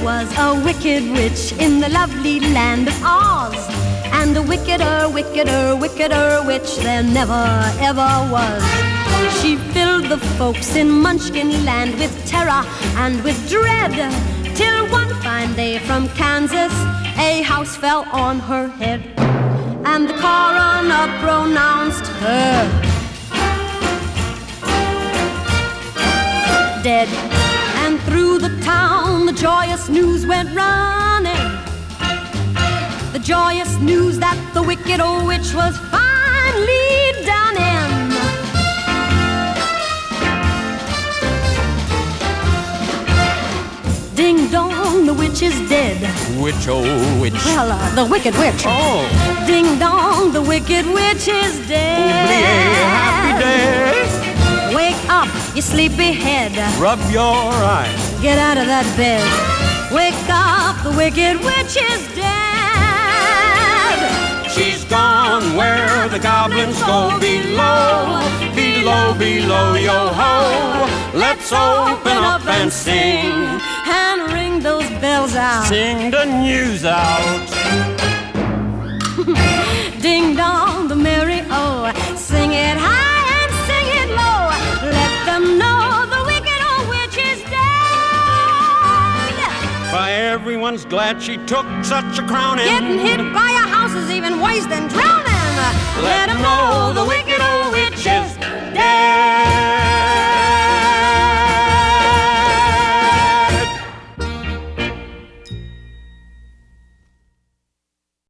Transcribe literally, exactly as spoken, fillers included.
was a wicked witch in the lovely land of Oz. And a wickeder, wickeder, wickeder witch there never, ever was. She filled the folks in Munchkin land with terror and with dread, till one fine day from Kansas a house fell on her head, and the coroner pronounced her dead. And through the town the joyous news went running, the joyous news that the wicked old witch was finally done in. Ding dong, the witch is dead. Which old witch? Well, uh, the wicked witch. Oh. Ding dong, the wicked witch is dead. Oubliez, happy day. Wake up, you sleepy head. Rub your eyes. Get out of that bed. Wake up, the wicked witch is dead. She's gone where the goblins go below, below, below, yo-ho. Let's open up and sing, and ring those bells out. Sing the news out. Ding dong, the merry oh, sing it high and sing it low. Let them know the wicked old witch is dead. Why, everyone's glad she took such a crowning. Getting hit by a house is even worse.